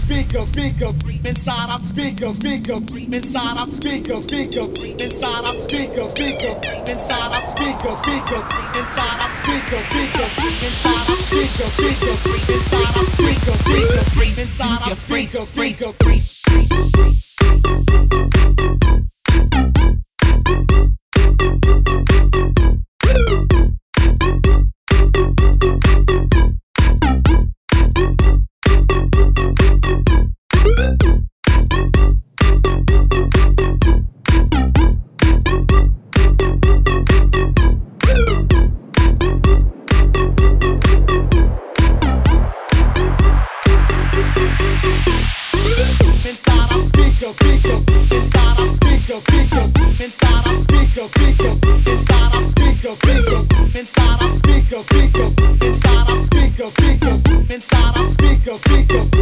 speaker, speaker, inside our speaker, speaker, inside our speaker, speaker, inside our speaker, speaker, inside our speaker, speaker, inside our speaker, speaker, inside our speaker, speaker, inside our speaker, speaker, inside our speaker, speaker. Inside our speaker, speaker, inside our speaker, speaker, inside our speaker, speaker, inside our speaker, speaker, inside our speaker, speaker.